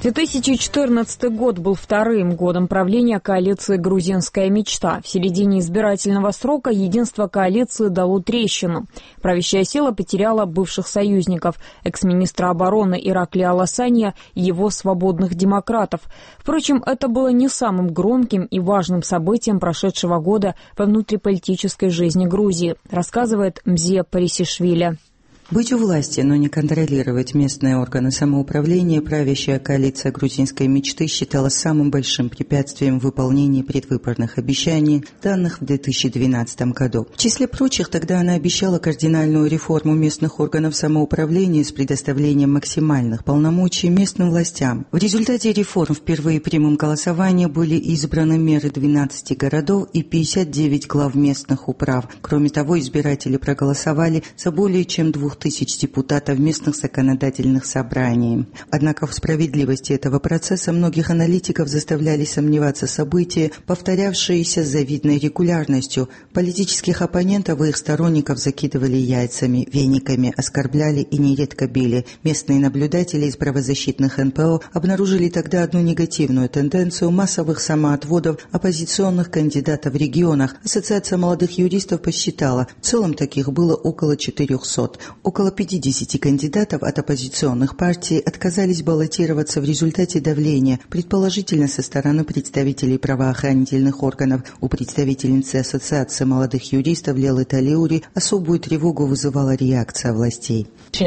2014 год был вторым годом правления коалиции «Грузинская мечта». В середине избирательного срока единство коалиции дало трещину. Правящая сила потеряла бывших союзников – экс-министра обороны Ираклия Аласанья и его свободных демократов. Впрочем, это было не самым громким и важным событием прошедшего года во внутриполитической жизни Грузии, рассказывает Мзия Парисишвили. Быть у власти, но не контролировать местные органы самоуправления правящая коалиция грузинской мечты считала самым большим препятствием в выполнении предвыборных обещаний, данных в 2012 году. В числе прочих, тогда она обещала кардинальную реформу местных органов самоуправления с предоставлением максимальных полномочий местным властям. В результате реформ впервые прямым голосованием были избраны мэры 12 городов и 59 глав местных управ. Кроме того, избиратели проголосовали за более чем 2000 депутатов местных законодательных собраний. Однако в справедливости этого процесса многих аналитиков заставляли сомневаться события, повторявшиеся с завидной регулярностью. Политических оппонентов и их сторонников закидывали яйцами, вениками, оскорбляли и нередко били. Местные наблюдатели из правозащитных НПО обнаружили тогда одну негативную тенденцию массовых самоотводов оппозиционных кандидатов в регионах. Ассоциация молодых юристов посчитала, в целом таких было около 400. Около 50 кандидатов от оппозиционных партий отказались баллотироваться в результате давления, предположительно со стороны представителей правоохранительных органов. У представительницы Ассоциации молодых юристов Лелы Талиури особую тревогу вызывала реакция властей.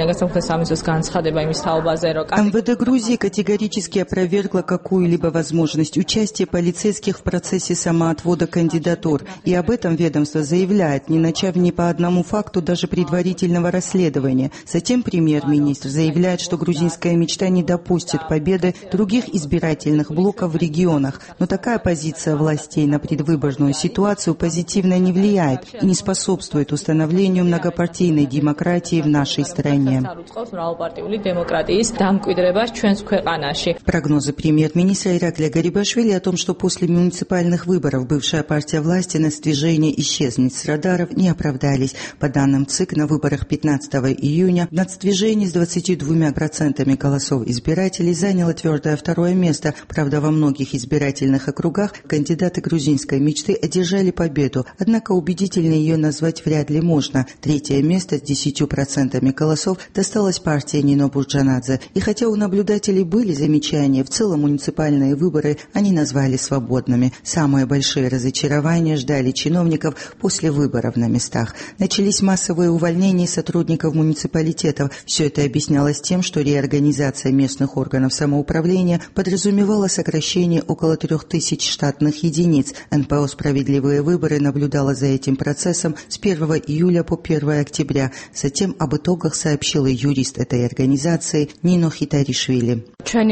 МВД Грузии категорически опровергла какую-либо возможность участия полицейских в процессе самоотвода кандидатур, и об этом ведомство заявляет, не начав ни по одному факту даже предварительного расследования. Затем премьер-министр заявляет, что грузинская мечта не допустит победы других избирательных блоков в регионах, но такая позиция властей на предвыборную ситуацию позитивно не влияет и не способствует установлению многопартийной демократии в нашей стране. Прогнозы премьер-министра Ираклия Гарибашвили о том, что после муниципальных выборов бывшая партия власти на движение исчезнет с радаров, не оправдались. По данным ЦИК, на выборах 15 июня нацдвижение с 22% голосов избирателей заняло твердое второе место. Правда, во многих избирательных округах кандидаты грузинской мечты одержали победу, однако убедительно ее назвать вряд ли можно. Третье место с 10% голосов досталась партии Нино Бурджанадзе. И хотя у наблюдателей были замечания, в целом муниципальные выборы они назвали свободными. Самые большие разочарования ждали чиновников после выборов на местах. Начались массовые увольнения сотрудников муниципалитетов. Все это объяснялось тем, что реорганизация местных органов самоуправления подразумевала сокращение около 3000 штатных единиц. НПО «Справедливые выборы» наблюдала за этим процессом с 1 июля по 1 октября. Затем об итогах сообщила юрист этой организации Нино Хитаришвили.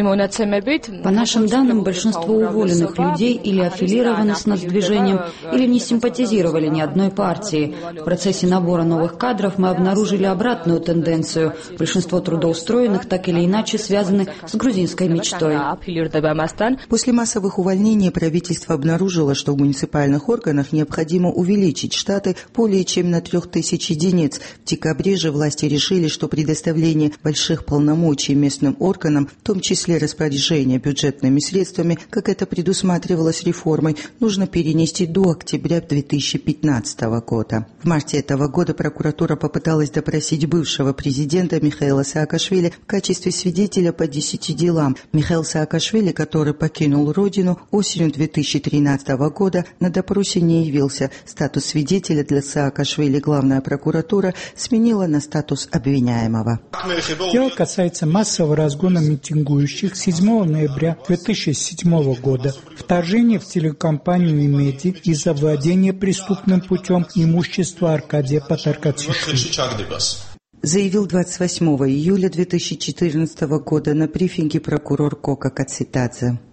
По нашим данным, большинство уволенных людей или аффилированы с нацдвижением, или не симпатизировали ни одной партии. В процессе набора новых кадров мы обнаружили обратную тенденцию. Большинство трудоустроенных так или иначе связаны с грузинской мечтой. После массовых увольнений правительство обнаружило, что в муниципальных органах необходимо увеличить штаты более чем на 3000 единиц. В декабре же власти решили, что предоставление больших полномочий местным органам, в том числе распоряжение бюджетными средствами, как это предусматривалось реформой, нужно перенести до октября 2015 года. В марте этого года прокуратура попыталась допросить бывшего президента Михаила Саакашвили в качестве свидетеля по 10 делам. Михаил Саакашвили, который покинул родину осенью 2013 года, на допросе не явился. Статус свидетеля для Саакашвили главная прокуратура сменила на статус обвиняемого. Дело касается массового разгона митингующих 7 ноября 2007 года, вторжения в телекомпанию «Имеди» и завладения преступным путем имущества Аркадия Патаркатишвили. Заявил 28 июля 2014 года на брифинге прокурор Кока Кацитадзе.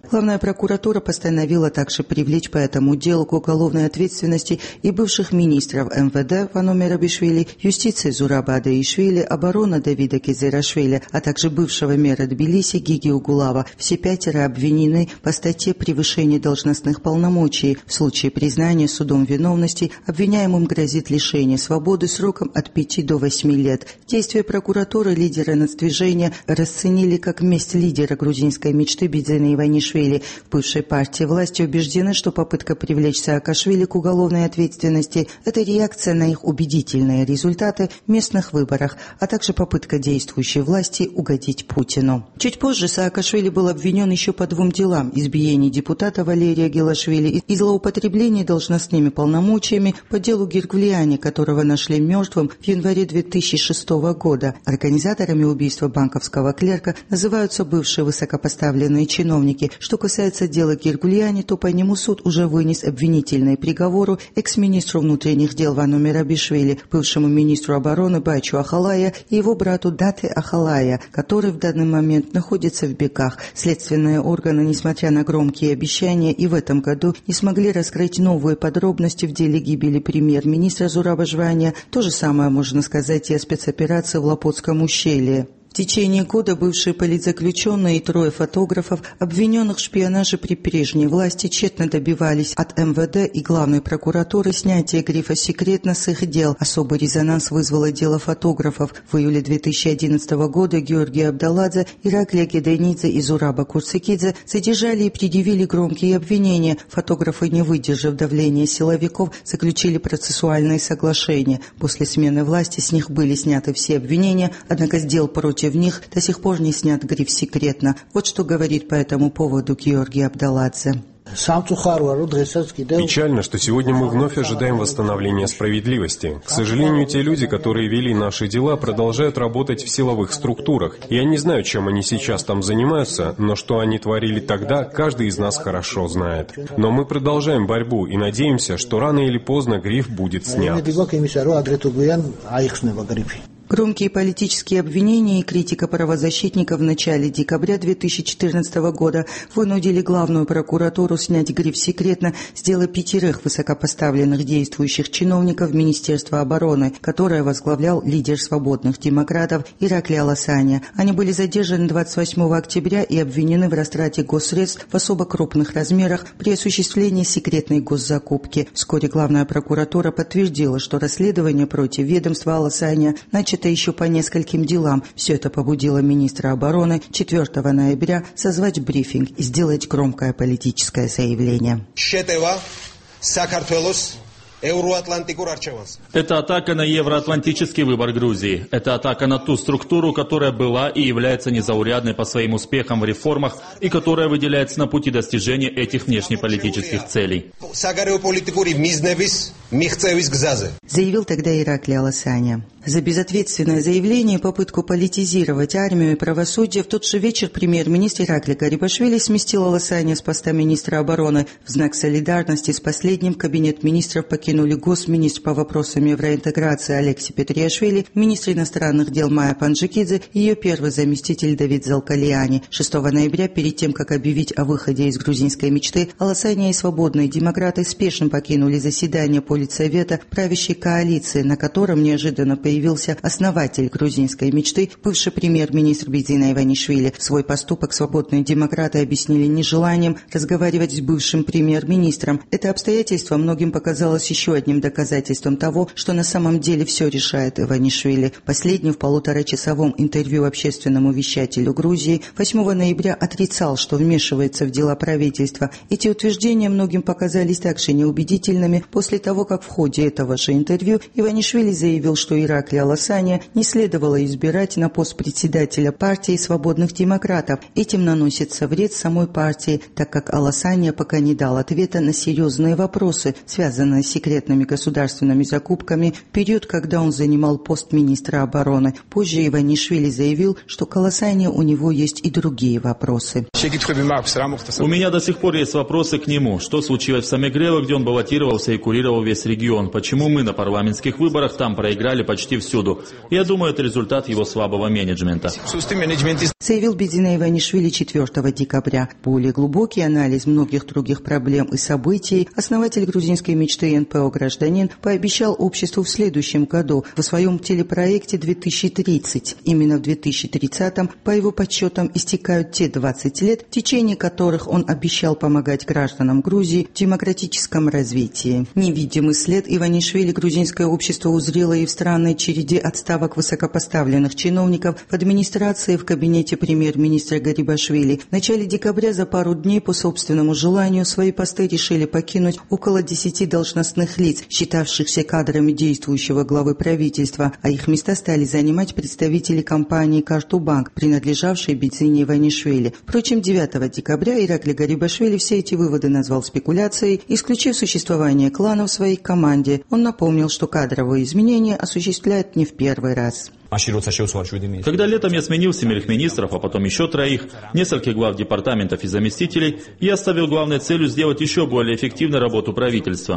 Главная прокуратура постановила также привлечь по этому делу к уголовной ответственности и бывших министров МВД Вано Мерабишвили, юстиции Зураба Адаишвили, обороны Давида Кезирашвили, а также бывшего мэра Тбилиси Гиги Угулава. Все 5 обвинены по статье «Превышение должностных полномочий». В случае признания судом виновности обвиняемым грозит лишение свободы сроком от 5 до 8 лет. Действия прокуратуры лидера нацдвижения расценили как месть лидера грузинской мечты Бидзина Иванишвили. В бывшей партии власти убеждены, что попытка привлечь Саакашвили к уголовной ответственности – это реакция на их убедительные результаты в местных выборах, а также попытка действующей власти угодить Путину. Чуть позже Саакашвили был обвинен еще по 2 делам – избиении депутата Валерия Гелашвили и злоупотреблении должностными полномочиями по делу Гиргулиани, которого нашли мертвым в январе 2006 года. Организаторами убийства банковского клерка называются бывшие высокопоставленные чиновники. Что касается дела Гиргулиани, то по нему суд уже вынес обвинительный приговор экс-министру внутренних дел Вано Мерабишвили, бывшему министру обороны Байчу Ахалая и его брату Дате Ахалая, который в данный момент находится в бегах. Следственные органы, несмотря на громкие обещания, и в этом году не смогли раскрыть новые подробности в деле гибели премьер-министра Зураба Жвания. То же самое можно сказать и о спецоперации в Лопотском ущелье. В течение года бывшие политзаключенные и 3 фотографов, обвиненных в шпионаже при прежней власти, тщетно добивались от МВД и главной прокуратуры снятия грифа «секретно» с их дел. Особый резонанс вызвало дело фотографов. В июле 2011 года Георгий Абдаладзе, Ираклия Геденидзе и Зураба Курцикидзе задержали и предъявили громкие обвинения. Фотографы, не выдержав давления силовиков, заключили процессуальные соглашения. После смены власти с них были сняты все обвинения, однако с дел против них до сих пор не снят гриф «секретно». Вот что говорит по этому поводу Георгий Абдаладзе. Печально, что сегодня мы вновь ожидаем восстановления справедливости. К сожалению, те люди, которые вели наши дела, продолжают работать в силовых структурах. Я не знаю, чем они сейчас там занимаются, но что они творили тогда, каждый из нас хорошо знает. Но мы продолжаем борьбу и надеемся, что рано или поздно гриф будет снят. Громкие политические обвинения и критика правозащитников в начале декабря 2014 года вынудили главную прокуратуру снять гриф «секретно» с дела 5 высокопоставленных действующих чиновников Министерства обороны, которое возглавлял лидер свободных демократов Ираклий Аласаня. Они были задержаны 28 октября и обвинены в растрате госсредств в особо крупных размерах при осуществлении секретной госзакупки. Вскоре главная прокуратура подтвердила, что расследование против ведомства Аласаня начато еще по нескольким делам. Все это побудило министра обороны 4 ноября созвать брифинг и сделать громкое политическое заявление. Это атака на евроатлантический выбор Грузии. Это атака на ту структуру, которая была и является незаурядной по своим успехам в реформах и которая выделяется на пути достижения этих внешнеполитических целей. Заявил тогда Ираклий Аласаня. За безответственное заявление и попытку политизировать армию и правосудие в тот же вечер премьер-министр Ираклий Гарибашвили сместил Аласаня с поста министра обороны. В знак солидарности с последним кабинет министров покинули госминистр по вопросам евроинтеграции Алексей Петриашвили, министр иностранных дел Майя Панджикидзе и ее первый заместитель Давид Залкалиани. 6 ноября, перед тем, как объявить о выходе из грузинской мечты, Аласаня и свободные демократы спешно покинули заседание Политсовета правящей коалиции, на котором неожиданно появился основатель грузинской мечты, бывший премьер-министр Бидзина Иванишвили. Свой поступок свободные демократы объяснили нежеланием разговаривать с бывшим премьер-министром. Это обстоятельство многим показалось еще одним доказательством того, что на самом деле все решает Иванишвили. Последний в 1,5-часовом интервью общественному вещателю Грузии 8 ноября отрицал, что вмешивается в дела правительства. Эти утверждения многим показались также неубедительными после того, как в ходе этого же интервью Иванишвили заявил, что Ираклий Аласаня не следовало избирать на пост председателя партии свободных демократов. Этим наносится вред самой партии, так как Аласаня пока не дал ответа на серьезные вопросы, связанные с секретными государственными закупками в период, когда он занимал пост министра обороны. Позже Иванишвили заявил, что к Аласане у него есть и другие вопросы. У меня до сих пор есть вопросы к нему. Что случилось в Самегрево, где он баллотировался и курировал весь весь регион. Почему мы на парламентских выборах там проиграли почти всюду? Я думаю, это результат его слабого менеджмента. Заявил Бедзина Иванишвили 4 декабря. Более глубокий анализ многих других проблем и событий основатель грузинской мечты НПО «Гражданин» пообещал обществу в следующем году в своем телепроекте «2030». Именно в 2030-м, по его подсчетам, истекают те 20 лет, в течение которых он обещал помогать гражданам Грузии в демократическом развитии. Невидимый след Иванишвили грузинское общество узрело и в странной череде отставок высокопоставленных чиновников в администрации, в кабинете премьер-министра Гарибашвили. В начале декабря за пару дней по собственному желанию свои посты решили покинуть около 10 должностных лиц, считавшихся кадрами действующего главы правительства, а их места стали занимать представители компании «Картубанк», принадлежавшей Бедзине Иванишвили. Впрочем, 9 декабря Иракли Гарибашвили все эти выводы назвал спекуляцией, исключив существование клана в своей команде. Он напомнил, что кадровые изменения осуществляют не в первый раз. Когда летом я сменил 7 министров, а потом еще 3, нескольких глав департаментов и заместителей, я ставил главной целью сделать еще более эффективной работу правительства.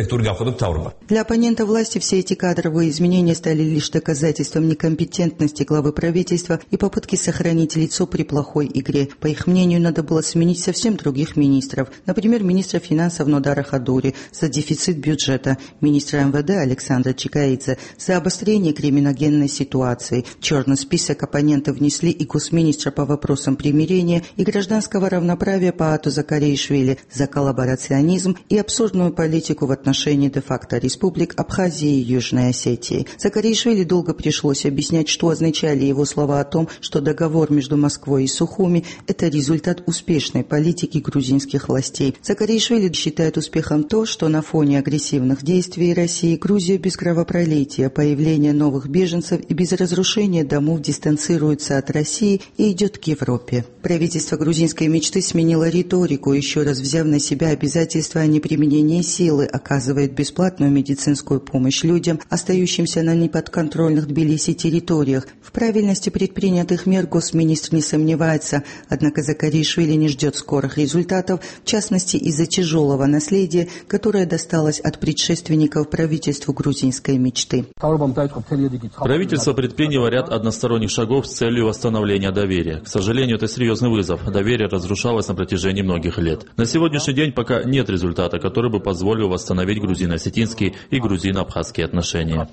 Для оппонента власти все эти кадровые изменения стали лишь доказательством некомпетентности главы правительства и попытки сохранить лицо при плохой игре. По их мнению, надо было сменить совсем других министров. Например, министра финансов Нодара Хадури за дефицит бюджета, министра МВД Александра Чикаидзе за обострение криминогенной ситуации. В черный список оппоненты внесли и госминистра по вопросам примирения и гражданского равноправия Паату Закаришвили за коллаборационизм и абсурдную политику в отношении де-факто республик Абхазии и Южной Осетии. Закаришвили долго пришлось объяснять, что означали его слова о том, что договор между Москвой и Сухуми – это результат успешной политики грузинских властей. Закаришвили считает успехом то, что на фоне агрессивных действий России Грузия без кровопролития, появления новых беженцев и без разрушения домов дистанцируется от России и идет к Европе. Правительство грузинской мечты сменило риторику, еще раз взяв на себя обязательства о неприменении силы, оказывает бесплатную медицинскую помощь людям, остающимся на неподконтрольных Тбилиси территориях. В правильности предпринятых мер госминистр не сомневается, однако Закаришвили не ждет скорых результатов, в частности из-за тяжелого наследия, которое досталось от предшественников правительству грузинской мечты. Правительство предприняло ряд односторонних шагов с целью восстановления доверия. К сожалению, это серьезный вызов. Доверие разрушалось на протяжении многих лет. На сегодняшний день пока нет результата, который бы позволил восстановить грузино-осетинские и грузино-абхазские отношения.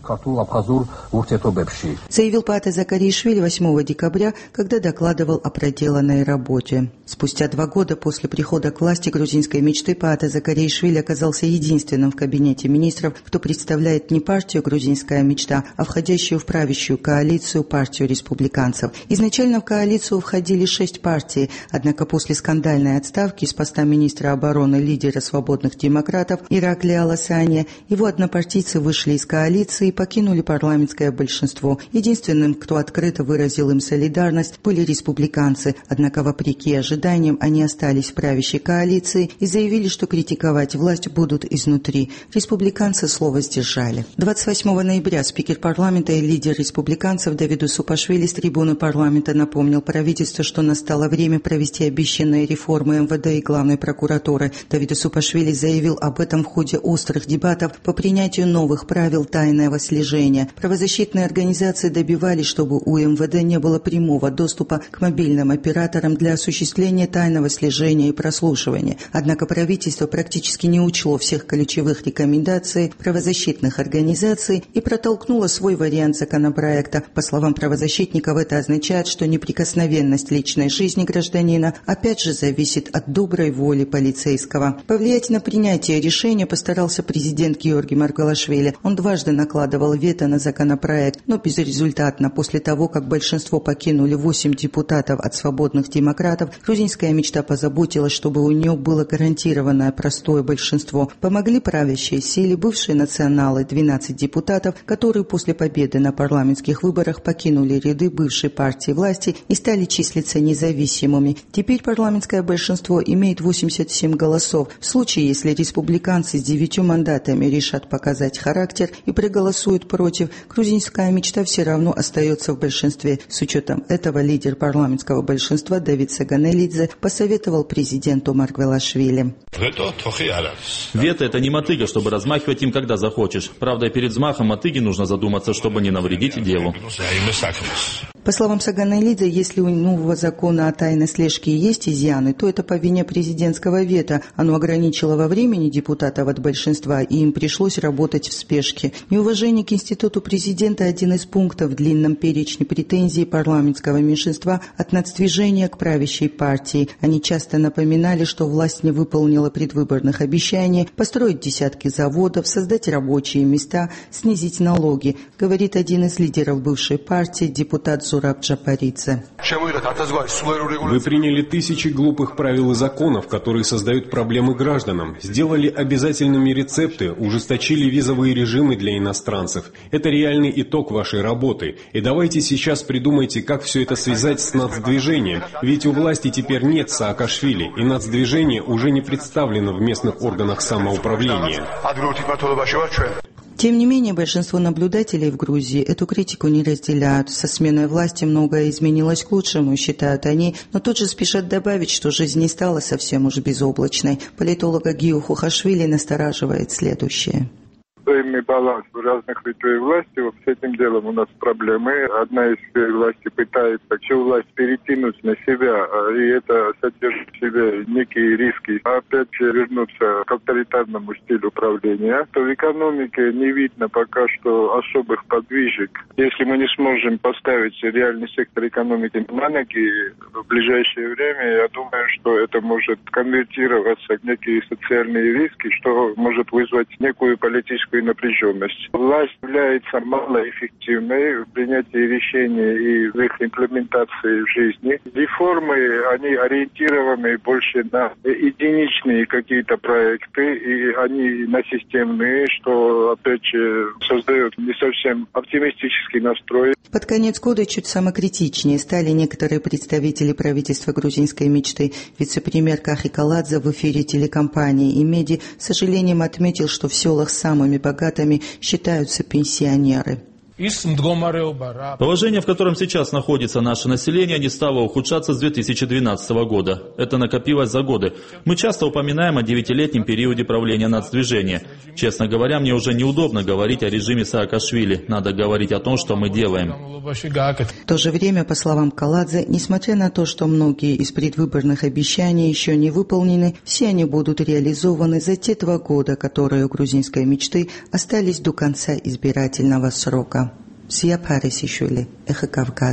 Заявил Паата Закаришвили 8 декабря, когда докладывал о проделанной работе. Спустя 2 года после прихода к власти грузинской мечты Паата Закаришвили оказался единственным в кабинете министров, кто представляет не партию «Грузинская мечта», а входящую в правящую коалицию партию республиканцев. Изначально в коалицию входили 6 партий, однако после скандальной отставки с поста министра обороны лидера свободных демократов Ираклия Аласания его однопартийцы вышли из коалиции и покинули парламентское большинство. Единственным, кто открыто выразил им солидарность, были республиканцы, однако вопреки ожиданиям они остались в правящей коалиции и заявили, что критиковать власть будут изнутри. Республиканцы слово сдержали. 28 ноября спикер парламента и лидер республиканцев Давид Усупашвили с трибуны парламента напомнил правительству, что настало время провести обещанные реформы МВД и главной прокуратуры. Давид Усупашвили заявил об этом в ходе острых дебатов по принятию новых правил тайного слежения. Правозащитные организации добивались, чтобы у МВД не было прямого доступа к мобильным операторам для осуществления тайного слежения и прослушивания. Однако правительство практически не учло всех ключевых рекомендаций правозащитных организаций и протолкнуло свой вариант законопроекта. По словам правозащитников, это означает, что неприкосновенность личной жизни гражданина опять же зависит от доброй воли полицейского. Повлиять на принятие решения постарался президент Георгий Маргвелашвили. Он дважды накладывал вето на законопроект, но безрезультатно. После того, как большинство покинули 8 депутатов от свободных демократов, грузинская мечта позаботилась, чтобы у нее было гарантированное простое большинство. Помогли правящие силе, бывшие националы, 12 депутатов, которые после победы на парламенте парламентских выборах покинули ряды бывшей партии власти и стали числиться независимыми. Теперь парламентское большинство имеет 87 голосов. В случае, если республиканцы с 9 мандатами решат показать характер и проголосуют против, грузинская мечта все равно остается в большинстве. С учетом этого лидер парламентского большинства Давид Саганелидзе посоветовал президенту Маргвелашвили. Вето – это не мотыга, чтобы размахивать им, когда захочешь. Правда, перед взмахом мотыги нужно задуматься, чтобы не навредить делу. По словам Саганелидзе, если у нового закона о тайной слежке есть изъяны, то это по вине президентского вето. Оно ограничило во времени депутатов от большинства, и им пришлось работать в спешке. Неуважение к институту президента – один из пунктов в длинном перечне претензий парламентского меньшинства от нацдвижения к правящей партии. Они часто напоминали, что власть не выполнила предвыборных обещаний построить десятки заводов, создать рабочие места, снизить налоги, говорит один из лидеров бывшей партии, депутат Зураб Джапаридзе. Вы приняли тысячи глупых правил и законов, которые создают проблемы гражданам, сделали обязательными рецепты, ужесточили визовые режимы для иностранцев. Это реальный итог вашей работы. И давайте сейчас придумайте, как все это связать с нацдвижением. Ведь у власти теперь нет Саакашвили, и нацдвижение уже не представлено в местных органах самоуправления. Тем не менее, большинство наблюдателей в Грузии эту критику не разделяют. Со сменой власти многое изменилось к лучшему, считают они, но тут же спешат добавить, что жизнь не стала совсем уж безоблачной. Политолога Гио Хухашвили настораживает следующее. Взаимный баланс разных ветвей власти. Вот с этим делом у нас проблемы. Одна из власти пытается всю власть перекинуть на себя, и это содержит в себе некие риски. Опять же вернуться к авторитарному стилю управления. То в экономике не видно пока что особых подвижек. Если мы не сможем поставить реальный сектор экономики на ноги в ближайшее время, я думаю, что это может конвертироваться в некие социальные риски, что может вызвать некую политическую напряженность. Власть является малоэффективной в принятии решений и в их имплементации в жизни. Реформы, они ориентированы больше на единичные какие-то проекты, и они на системные, что, опять же, создает не совсем оптимистический настрой. Под конец года чуть самокритичнее стали некоторые представители правительства грузинской мечты. Вице-премьер Кахи Каладзе в эфире телекомпании «Имеди» с сожалением отметил, что в селах самыми богатыми считаются пенсионеры. Положение, в котором сейчас находится наше население, не стало ухудшаться с 2012 года. Это накопилось за годы. Мы часто упоминаем о 9-летнем периоде правления нацдвижения. Честно говоря, мне уже неудобно говорить о режиме Саакашвили. Надо говорить о том, что мы делаем. В то же время, по словам Каладзе, несмотря на то, что многие из предвыборных обещаний еще не выполнены, все они будут реализованы за те 2 года, которые у грузинской мечты остались до конца избирательного срока. Сия Парисишвили, Эхо Кавказа.